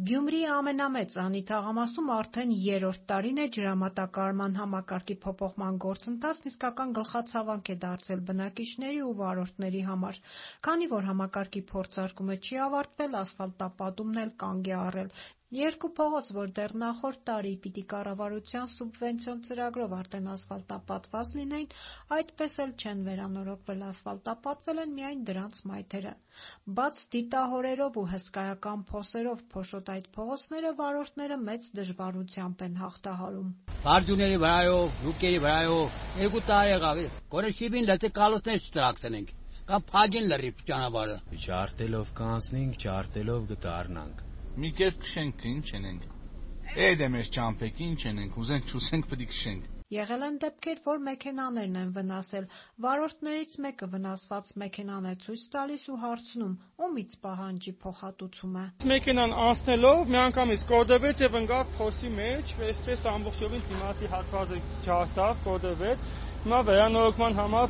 Գյումրիի ամենամեծ Անի թաղամասում արդեն 3-րդ տարին է ջրամատակարարման համակարգի փոփոխման գործընթացն իսկական գլխացավանք է դարձել բնակիչների ու վարորդների համար, քանի որ համակարգի փորձարկումը չի ավարտվել, ասֆալտապատումն էլ կանգ է առել։ Երկու փողոց, որ դեռ նախորդ տարի պիտի կառավարության սուբվենցիոն ծրագրով արդեն ասֆալտապատված լինեին, այդպես էլ չեն վերանորոգվել, ասֆալտապատվել են միայն դրանց մայթերը։ Բաց դիտահորերով ու հսկայական փոսերով փոշոտ այդ փողոցները վարորդները մեծ դժվարությամբ են հաղթահարում։ Բարձուների վրայով, լուկերի վրայով 2 տարի եղավ, գորեշիբին լեցի կալոցներ չտրակցնենք, կամ փագին լրիվ ճանապարհը։ Ջարտելով կանցնենք, ջարտելով կդառնանք։ Մի կերպ քշենք, ինչ ենք։ Էդ է մեր ճամփեք, ինչ ենք, ուզենք չուզենք պետք է քշենք։ Եղել են դեպքեր, որ մեքենաներն են վնասել։ Վարորդներից մեկը վնասված մեքենան է ցույց տալիս ու հարցնում, ումից պահանջի փոխհատուցումը։ Մեքենան անցնելով միանգամից կոդվեց եւ ընկավ փոսի մեջ, այսպես ամբողջովին դիմացի հատվածը ջարդավ, կոդվեց։ Հիմա վերանորոգման համար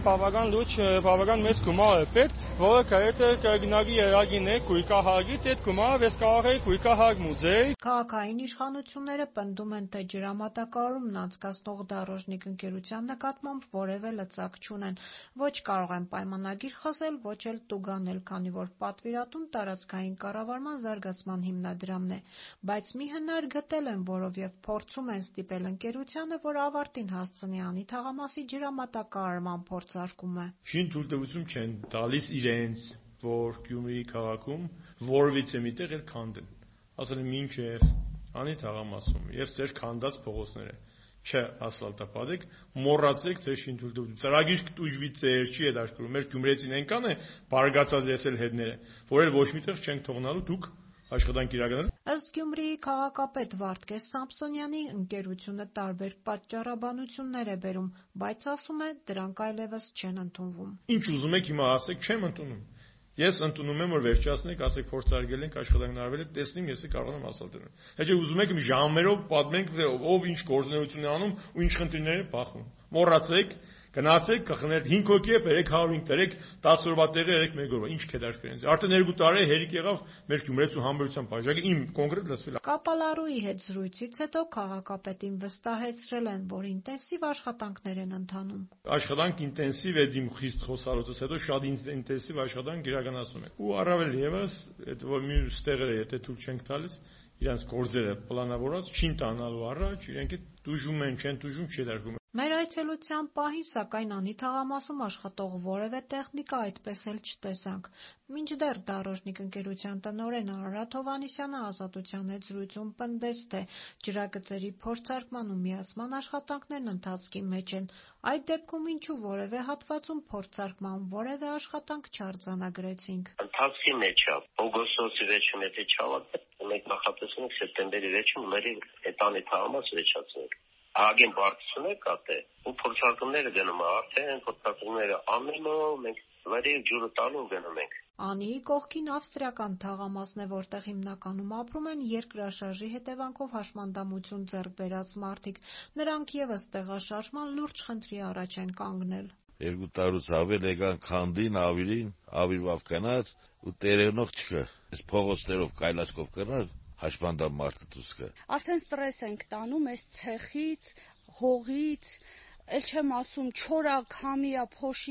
բավական մեծ գումար է պետք, որը կայետ կգնագի երագին է գույկահարգից, այդ գումարը ես կարող էի գույկահարգ մուծեի։ Քաղաքային իշխանությունները պնդում են, թե ջրամատակարարումն անցկացնող դարոժնիկ ընկերության նկատմամբ որևէ լծակ չունեն, ոչ կարող են պայմանագիր խզել, ոչ էլ տուգանել, քանի որ պատվիրատուն տարածքային կառավարման զարգացման հիմնադրամն է, բայց մի հնար գտել են, որովև փորձում են ստիպել ընկերությանը, որ ավարտին հասցնի Անի թաղամասի ջրամատակարարման փորձարկումը։ Շին թույլտվություն չեն տալիս իրենց, որ Գյումրիի քաղաքում որևիցե միտեղ էլ քանդեն։ Ասել եմ մինչև Անի թաղամասում եւ ձեր քանդած փողոցները չասֆալտապատեք, մոռացեք ձեր շին թույլտվությունը։ Ծրագիր կտուժվի ձեր, չի հետաքրքրում։ Մեր գյումրեցին այնքան է բարգացած եսել հետները, որ էլ ոչ միտեղ չենք թողնալու դուք աշխատանք իրականացրեք։ Ըստ Գյումրիի քաղաքապետ Վարդգես Սամսոնյանի, ընկերությունը տարբեր պատճառաբանություններ է բերում, բայց ասում է, դրանք այլևս չեն ընդունվում։ Ինչ ուզում եք հիմա ասեք, չեմ ընդունում։ Ես ընդունում եմ, որ վերջացնենք, ասեք փորձարկել ենք, աշխատանքն արվել է, տեսնեմ, ես կարող եմ ասֆալտել։ Հետո ուզում եք ժամերով պատմենք, ով ինչ գործունեություն է անում ու ինչ խնդիրներ է բախում։ Մոռացեք, գնացեք, կխնեք 5 հոգի է, բերեք 105 դրեք, 10 օրվա տեղը երեք 1 օրվա։ Ինչ կդաշկեն ինձ։ Արդեն 2 տարի հերիք եղավ մեր գյումրեցու համբերության բաժակը իմ կոնկրետ լսվել։ Կապալարուի հետ զրույցից հետո քաղաքապետին վստահեցրել են, որ ինտենսիվ աշխատանքներ են ընթանում։ Աշխատանք ինտենսիվ է դիմ խիստ խոսալուց հետո շատ ինտենսիվ աշխատանք իրականացնում ենք։ Ու առավել եւս, այդ որ մյուս տեղերը եթե թույլ չենք տալիս, իրանց գործերը պլանավորած չին տանալու առաջ, իրենք դուժում են, չեն դուժում, չի դարգում։ Մեր այցելության պահին, սակայն Անի թաղամասում աշխատող որևէ տեխնիկա այդպես էլ չտեսանք։ Մինչդեռ դարոժնիկ ընկերության տնօրեն Արարատ Հովհաննիսյանը Ազատության հետ զրույցում պնդեց, թե ջրագծերի փորձարկման ու միացման աշխատանքներն ընթացքի մեջ են։ Այդ դեպքում ինչու որևէ հատվածում փորձարկման որևէ աշխատանք չարձանագրեցինք։ Ընթացքի մեջ է, օգոստոսի վերջում եթե չավարտվի, մենք նախատեսում ենք սեպտեմբերի վերջում մերի այդ Անի թաղամաս վերջացնենք։ Ագեն բարձրացնել կատե ու փորձարկումները գնում է արդեն փորձարկումները անելով մենք վերի ջուրը տալու գնում ենք։ Անիի կողքին ավստրիական թաղամասն է, որտեղ հիմնականում ապրում են երկրաշարժի հետևանքով հաշմանդամություն ձեռք բերած մարդիկ։ Նրանք եւս տեղաշարժման լուրջ խնդրի առաջ են կանգնել։ 2 տարուց ավել եկան քանդին, ավիրվավ կնած ու տերենող չկա։ Այս փողոցներով կայլացկով կնած հաշմանդամ մարդը դուրս կա։ Արդեն ստրես ենք տանում այս ցեխից, հողից, ել չեմ ասում չորա, քամիա,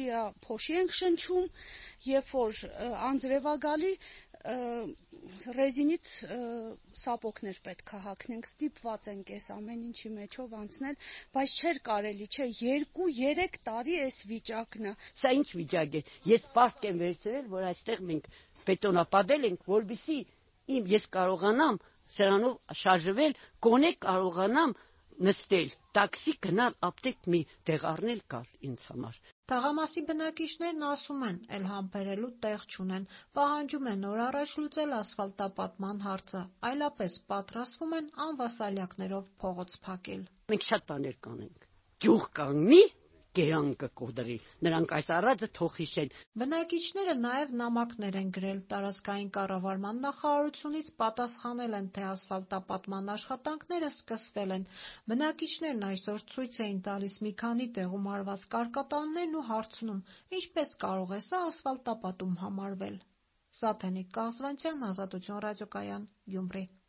փոշի ենք շնչում, երբ որ անձրևա գալի ռեզինից սապոկներ պետք է հագնենք, ստիպված ենք այս ամեն ինչի մեջով անցնել, բայց չէր կարելի, չէ, 2-3 տարի այս վիճակն է։ Սա ինչ վիճակ է։ Ես պարտք եմ վերցրել, որ այստեղ մենք բետոնապատել ենք, որովհետեւ ես կարողանամ սրանով շարժվել, գոնե կարողանամ նստել, տաքսի գնալ, ապտեկ մի տեղ առնել գալ ինձ համար։ Թաղամասի բնակիչներն ասում են, էլ համբերելու տեղ չունեն, պահանջում են օր առաջ լուծել ասֆալտապատման հարցը, այլապես պատրաստվում են անվասալյակներով փողոց փակել։ Մենք շատ բաներ կանենք։ Գյուղ կանգնի, կերանքը կոդրի, նրանք այս առածը թող հիշեն։ Բնակիչները նաև նամակներ են գրել տարածքային կառավարման նախարարությունից, պատասխանել են, թե ասֆալտապատման աշխատանքները սկսվել են։ Բնակիչներն այսօր ցույց էին տալիս մի քանի տեղում արված կարկատաններն ու հարցնում, ինչպես կարող է սա ասֆալտապատում համարվել։ Սաթենիկ Կազվանցյան, Ազատություն ռադիոկայան, Գյումրի։